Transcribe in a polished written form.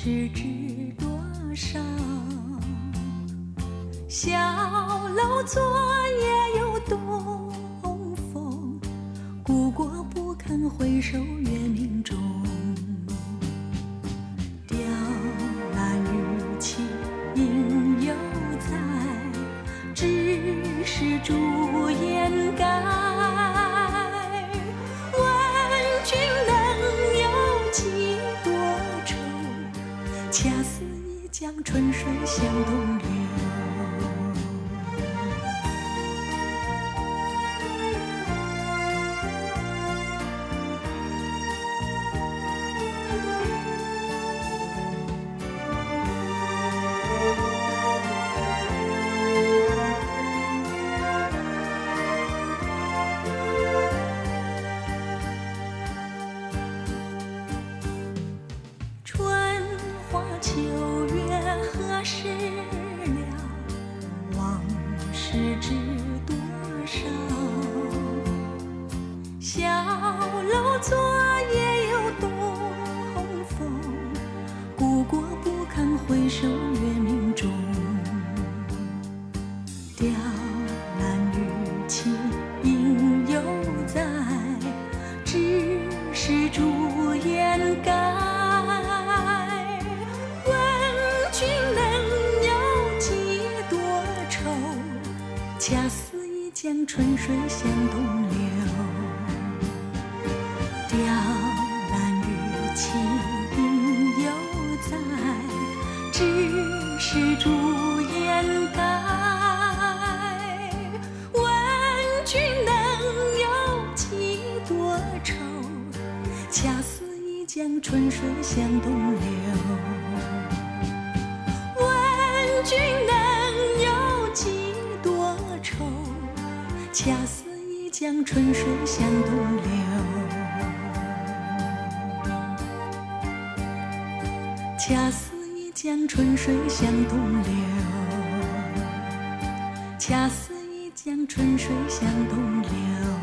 是知多少？小楼昨夜又东风，故国不堪回首月明中。雕栏玉砌应犹在，只是朱颜改。问君能有几多愁？恰似一江春水向东流。秋月何时了？往事知多少？小楼昨夜又东风，故国不堪回首月明中。雕栏玉砌应犹在，只是朱颜改。恰似一江春水向东流。雕栏玉砌应犹在，只是朱颜改。问君能有几多愁？恰似一江春水向东流。问君能有几多愁？恰似一江春水向东流。恰似一江春水向东流。恰似一江春水向东流。